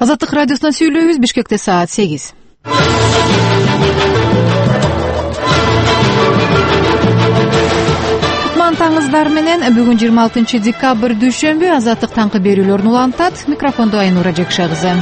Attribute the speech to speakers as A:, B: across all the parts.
A: Азаттык радиосунан сүйлөйбүз. Бишкекте саат 8. Кутман таңыздар менен бүгүн 26 декабрь дүйшөмбү. Азаттык таңкы берүүлөрүн улантат. Микрофондо Айнура Жекше кызы.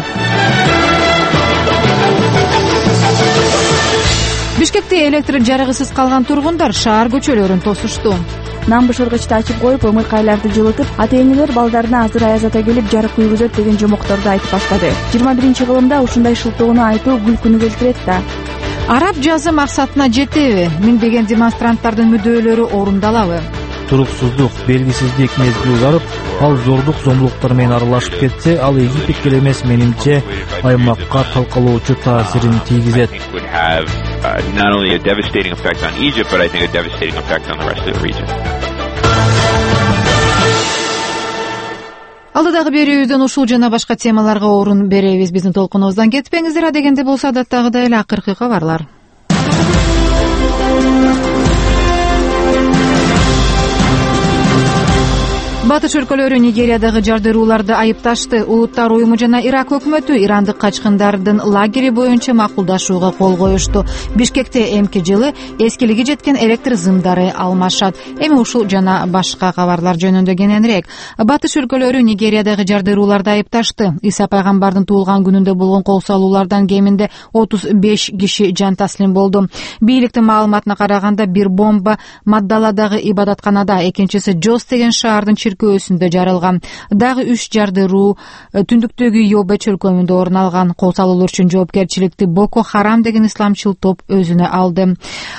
A: Бишкекте электр жарыгысыз калган тургундар шаар көчөлөрүн тосушту.
B: Нам бышыргычты ачып коюп, ымыркайларды жылытып, ата-энелер балдарына азыр аязата келип жарык күйгүзөт деген жомокторду айтып баштады. 21-кылымда ушундай шылтоону айтуу күлкүнү келтирет да.
A: Араб жазы максатына жетеби? Миңдеген демонстранттардын мүддөөлөрү орундалабы?
C: Туруксуздук, белгисиздик мезгил узарып, ал зордук зомбулуктар менен аралашып кетсе, ал Египетке эмес, менимче аймакка талкалоочу таасирин тийгизет.
D: Not only a devastating effect on Egypt, but I think a devastating effect on the rest of the region.
A: Алдыдагы берүүбүздөн ушул жана башка темаларга орун беребиз. Биздин толкунубуздан кетпеңиздер. Адегенде болсо адаттагыдай эле акыркы кабарлар. Батыш өлкөлөрү Нигериядагы жардырууларды айыпташты. Улуттар уюму жана Ирак өкмөтү ирандык качкындардын лагери боюнча макулдашууга кол коюшту. Бишкекте эмки жылы эскилиги жеткен электр зымдары алмашат. Эми ушул жана башка кабарлар жөнүндө кененирээк. Батыш өлкөлөрү Нигериядагы жардырууларды айыпташты. Иса пайгамбардын туулган күнүндө болгон кол салуулардан кеминде 35 киши жан таслим болду. Бийликтин маалыматына караганда бир бомба Маддаладагы ибадатканада, экинчиси Жос деген шаардын чиркөөсүндө жарылган. Дагы 3 жардыруу түндүктөгү Йобе чөлкөмүндө орун алган. Кол салуулар үчүн жоопкерчиликти Боко Харам деген исламчыл топ өзүнө алды.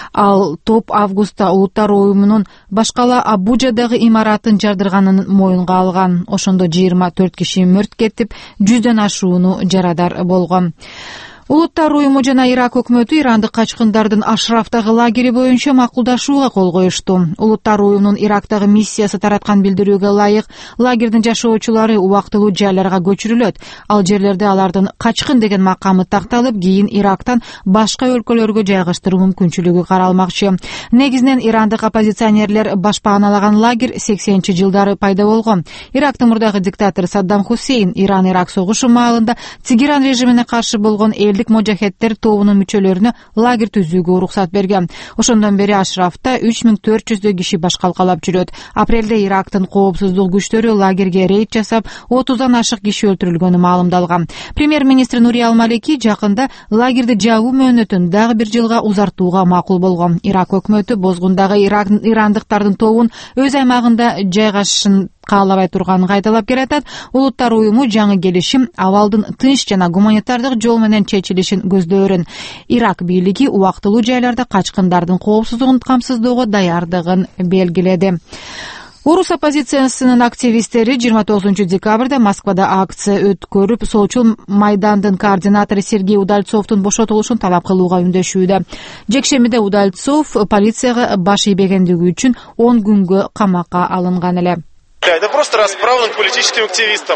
A: Ал топ августта Улуттар уюмунун башкала Абуджадагы имаратын жардырганын моюнга алган. Ошондо 24 киши мөрт кетип, 100дөн ашууну жарадар болгон. Улуттар уюму жана Ирак өкмөтү ирандык качкындардын Ашрафтагы лагери боюнча макулдашууга кол коюшту. Улуттар уюмунун Ирактагы миссиясы тараткан билдирүүгө ылайык, лагердин жашоочулары убактылуу жайларга көчүрүлөт. Ал жерлерде алардын качкын деген макамы такталып, кийин Ирактан башка өлкөлөргө жайгаштыруу мүмкүнчүлүгү каралмакчы. Негизинен ирандык оппозиционерлер башпааналаган лагерь 80-жылдары пайда болгон. Ирактын мурдагы диктатор Саддам Хусейн Иран-Ирак согушу маалында Тегеран режимине каршы болгон элдик мужахеттер тобунун мүчөлөрүнө лагерь түзүүгө уруксат берген. Ошондон бери Ашрафта 3400 киши баш калкалап жүрөт. Апрелде Ирактын коопсуздук күчтөрү лагерге рейд жасап, 30дан ашык киши өлтүрүлгөнү маалымдалган. Премьер-министр Нури Ал-Малики жакында лагерди жабуу мөөнөтүн дагы бир жылга узартууга макул болгон. Ирак өкмөтү бозгундагы ирандыктардын тобун өз аймагында жайгашышын каалабай турганын кайталап келатат. Улуттар уюму жаңы келишим абалдын тынч жана гуманитардык жол менен чечилишин көздөөрүн. Ирак бийлиги убактылуу жайларда качкындардын коопсуздугун камсыздоого даярдыгын белгиледи. Орус оппозициясынын активисттери 29 декабрда Москвада акция өткөрүп, солчул майдандын координатору Сергей Удальцовдун бошотулушун талап кылууга үндөшүүдө. Жекшембиде Удальцов полицияга баш ийбегендиги үчүн 10 күнгө камакка алынган эле.
E: Это просто расправа над политическим активистом.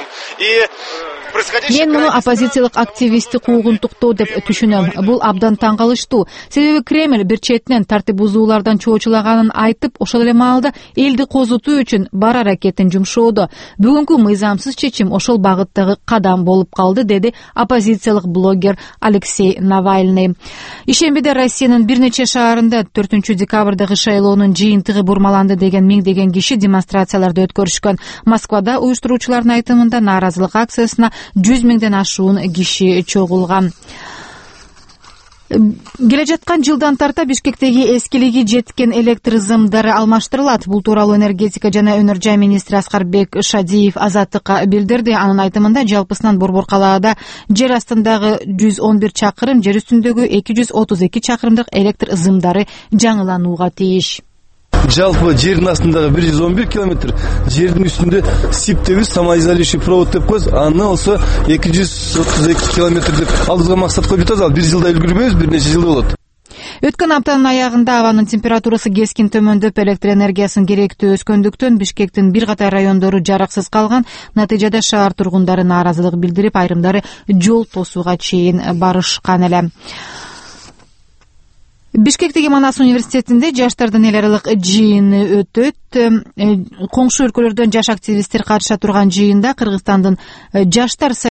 A: Мен муну оппозициялык активистти куугунтуктоо деп түшүнөм. Бул абдан таң калыштуу. Себеби Кремль бир четинен тартип бузуулардан чоочулаганын айтып, ошол эле маалда элди козутуу үчүн бар аракетин жумшоодо. Бүгүнкү мыйзамсыз чечим ошол багыттагы кадам болуп калды, деди оппозициялык блогер Алексей Навальный. Ишембиде Россиянын бир нече шаарында 4 декабрдагы шайлоонун жыйынтыгы бурмаланды деген миңдеген киши демонстрацияларды өткөрүшкөн. Москвада уюштуруучулардын айтымында нааразылык акциясына 100 миңден ашуун киши чогулган. Келе жаткан жылдан тарта Бишкектеги эскилиги жеткен электр зымдары алмаштырылат. Бул тууралуу энергетика жана өнөр жай министри Аскарбек Шадиев Азаттыкка билдирди. Анын айтымында жалпысынан Борбор калаада жер астындагы 111 чакырым, жер үстүндөгү 232 чакырымдык электр зымдары жаңыланууга тийиш.
F: Жалпы жердин астындагы 111 километр, жердин үстүндө сиптеги самоизолирующий провод деп коебуз. Аны болсо 232 километр деп алдыбызга максат коюп жатабыз. Ал бир жылда үлгүрбөйбүз, бир нече жыл болот.
A: Өткөн аптанын аягында абанын температурасы кескин төмөндөп, электр энергиясынын керектүү өскөндүктөн Бишкектин бир катар райондору жарыксыз калган. Натыйжада шаар тургундары нааразылык билдирип, айрымдары жол тосууга чейин барышкан эле. Бишкектеги Манас университетинде жаштардын эл аралык жыйыны өтөт. Коңшу өлкөлөрдөн жаш активисттер катыша турган жыйында Кыргызстандын жаштар